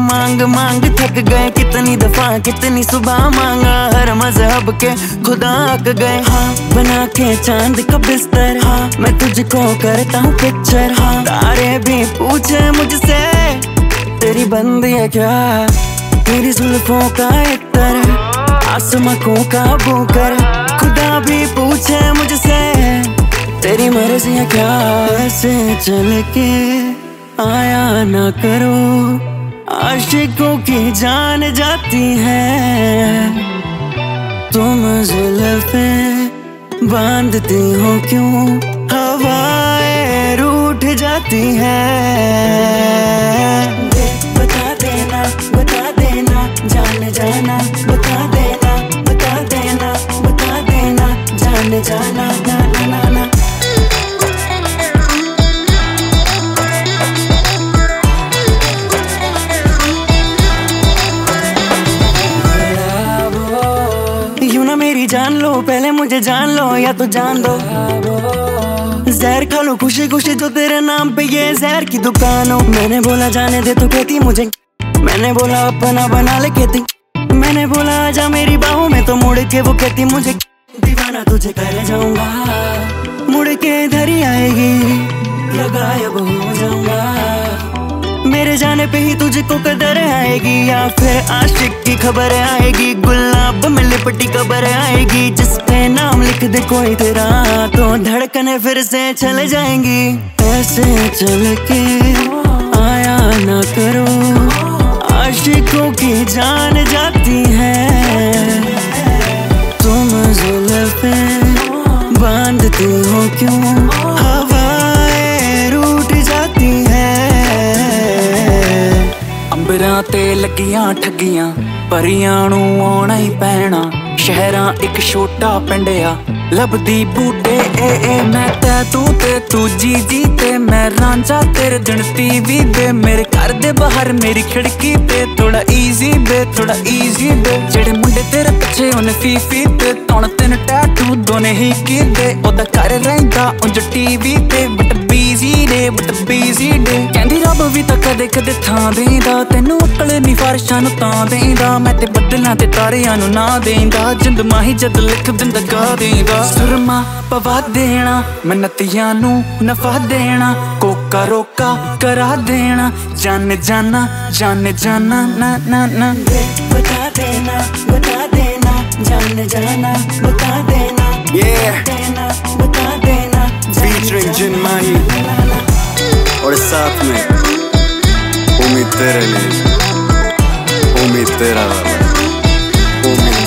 मांग मांग थक गए, कितनी दफा कितनी सुबह मांगा, हर मजहब के खुदा अक गए। हाँ बना के चांद का बिस्तर, हाँ मैं तुझको करता हूँ पिक्चर, हाँ तारे भी पूछे मुझसे तेरी बंदी है क्या, तेरी जुल्फों का इत्तर आसमां को काबू कर। खुदा भी पूछे मुझसे तेरी मर्जी है क्या, ऐसे चल के आया ना करो, आशिकों की जान जाती है। तुम जुल्फें बांधती हो क्यों, हवाएं रूठ जाती है। बता देना जान जाना, बता देना जान जाना, ना ना ना ना। यूं ना मेरी जान लो, पहले मुझे जान लो या तो जान दो। जहर खा लो खुशी खुशी जो तेरे नाम पे ये जहर की दुकान हो। मैंने बोला जाने दे तो कहती मुझे, मैंने बोला अपना बना ले कहती, मैंने बोला आजा मेरी बाहों में तो मुड़ के वो कहती मुझे दीवाना तुझे कर जाऊंगा। मुड़ के इधर ही आएगी या गायब हो जाऊंगा, मेरे जाने पे ही तुझको कदर आएगी या फिर आशिक की खबर आएगी। गुलाब में लिपटी खबर आएगी, जिस पे नाम लिख दे कोई तेरा तो धड़कने फिर से चले जाएंगी। ऐसे चल के आया ना करो, आशिकों की जान जाती है। तुम जुल्फें बांधती हो क्यों, हवाएं रूठ जाती है। अंबरां ते लगियां ठगियां, परियां नूं आउणा ही पैना। शहरां एक छोटा पिंड आ, लभदी बूटे ए मैं तू जी ते मैं रांझा तेरे दिन टीवी दे। मेरे घर दे बाहर मेरी खिड़की पे थोड़ा इजी बे जेड़े मुंडे तेरे पिछे उन्हें फीफी ते तौण तेन टैटू दोने ही कीते। ओदा घर रहिंदा उंज टीवी ते बट बिजी डे कहंदी रब भी तां कदे कदे थां देंदा, तैनू अकल नी फर्शां नूं तां देंदा। मैं ते बदलां ते तारियां नूं ना देंदा, जिंद माही जद लिख दिंदा गा देंदा। सुरमा पवा देना मिन्नतियां नूं नफा देना, कोका रोका करा देना, जान जाना ना ना ना। बता देना जान जाना, बता देना बता देना featuring जिन माही और साथ में उम्मीद तेरे लिए, उम्मीद तेरा वाला, उम्मीद